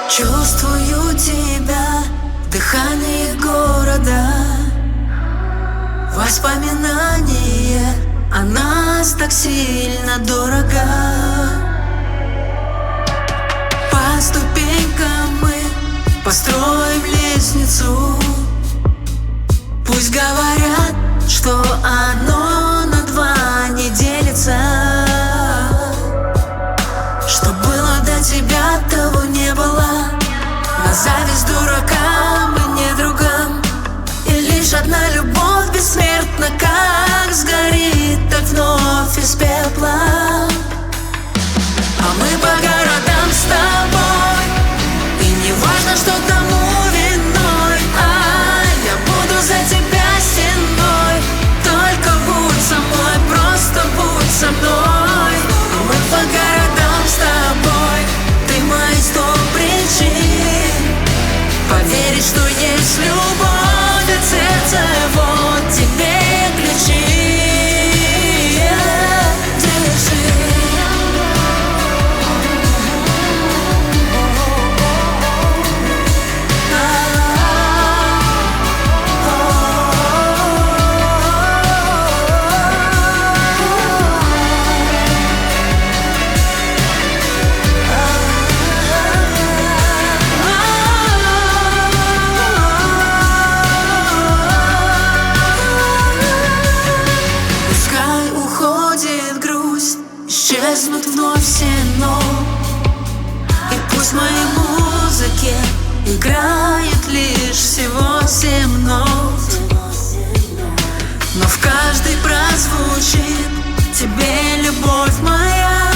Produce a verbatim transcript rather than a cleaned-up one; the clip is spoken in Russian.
Чувствую тебя в дыхании города. Воспоминания о нас так сильно дорого. По ступенькам мы построим лестницу. Пусть говорят, что оно на два не делится. Что было до тебя, того не было. На зависть дуракам и недругам. И лишь одна любовь бессмертна, как сгорит, так вновь из пепла. А мы по городам с тобой, и не важно, что тому виной. А я буду за тебя стеной. Только будь со мной, просто будь со мной. А мы по городам с тобой, ты мои сто причин поверить, что есть любовь от сердца. Вот тебе ключи. Исчезнут вновь все «но». И пусть в моей музыке играет лишь всего семь нот, но в каждой прозвучит тебе любовь моя.